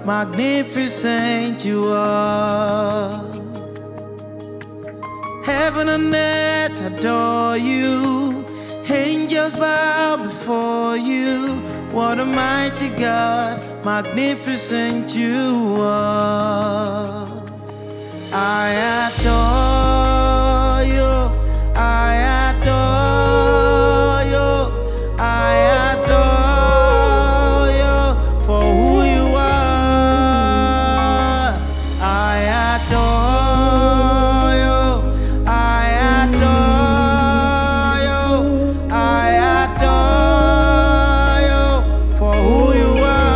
magnificent you are. Heaven and earth adore you, angels bow before you. What a mighty God, magnificent you are. I adore you, I adore you, I adore you for who you are. I adore you, I adore you, I adore you for who you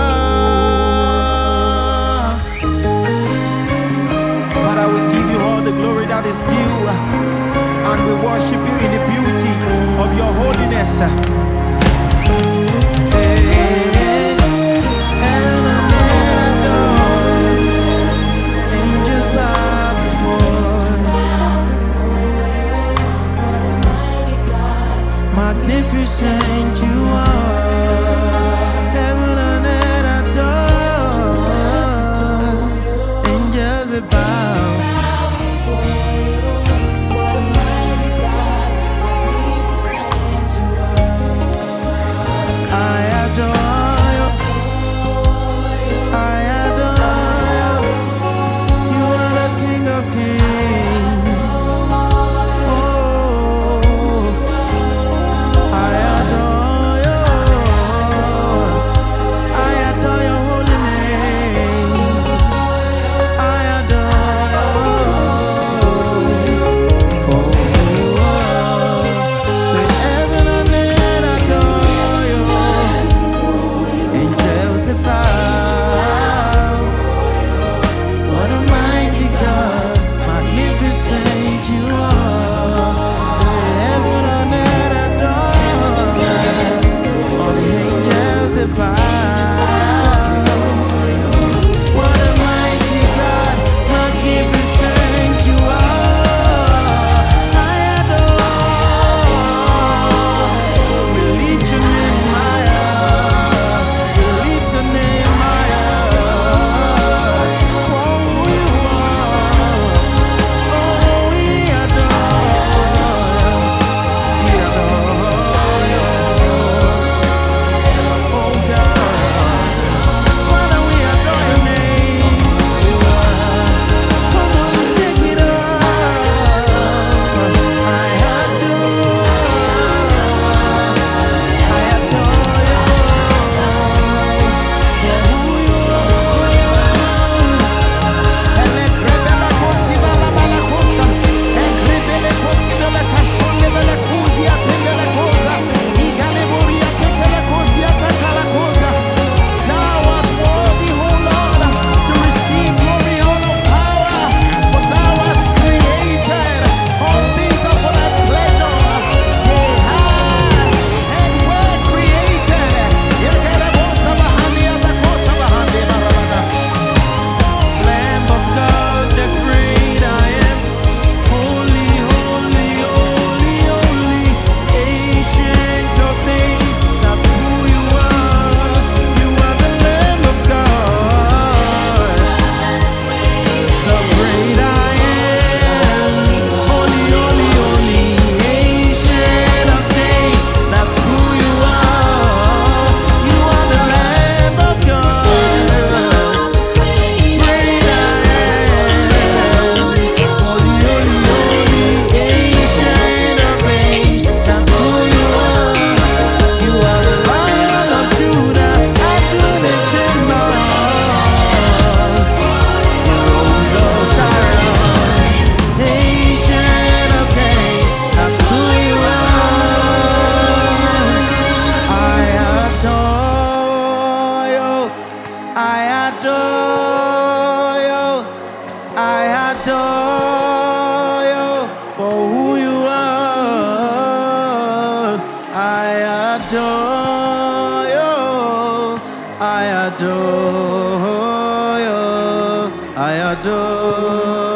are. Father, we give you all the glory that is due, and we worship you in the beauty of your holiness. Magnificent you are. Heaven and earth adore, angels bow. I adore you for who you are. I adore you. I adore you. I adore